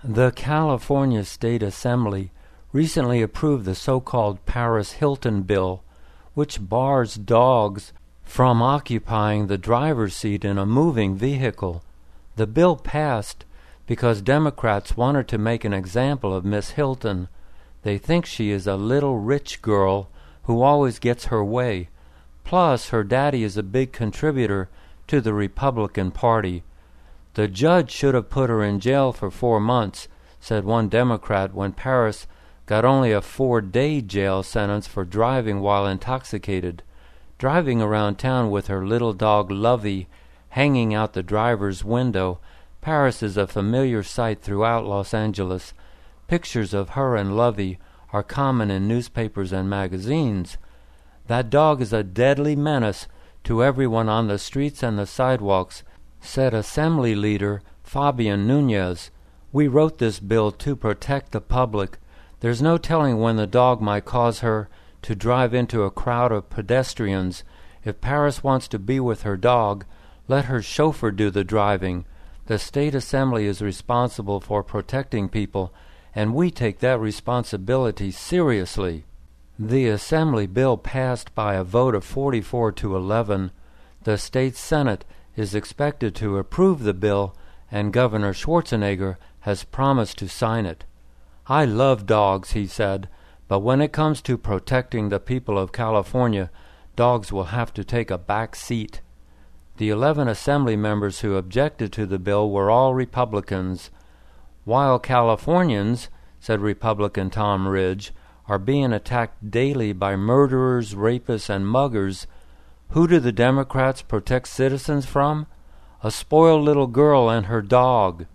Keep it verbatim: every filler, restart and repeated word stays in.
The California State Assembly recently approved the so-called Paris Hilton bill, which bars dogs from occupying the driver's seat in a moving vehicle. The bill passed because Democrats wanted to make an example of Miss Hilton. They think she is a little rich girl who always gets her way. Plus, her daddy is a big contributor to the Republican Party. The judge should have put her in jail for four months, said one Democrat, when Paris got only a four-day jail sentence for driving while intoxicated. Driving around town with her little dog Lovey hanging out the driver's window, Paris is a familiar sight throughout Los Angeles. Pictures of her and Lovey are common in newspapers and magazines. That dog is a deadly menace to everyone on the streets and the sidewalks, said Assembly Leader Fabian Nunez. We wrote this bill to protect the public. There's no telling when the dog might cause her to drive into a crowd of pedestrians. If Paris wants to be with her dog, let her chauffeur do the driving. The State Assembly is responsible for protecting people, and we take that responsibility seriously. The Assembly bill passed by a vote of forty-four to eleven. The state Senate is expected to approve the bill, and Governor Schwarzenegger has promised to sign it. I love dogs, he said, but when it comes to protecting the people of California, dogs will have to take a back seat. The eleven Assembly members who objected to the bill were all Republicans. While Californians, said Republican Tom Ridge, are being attacked daily by murderers, rapists, and muggers, who do the Democrats protect citizens from? A spoiled little girl and her dog.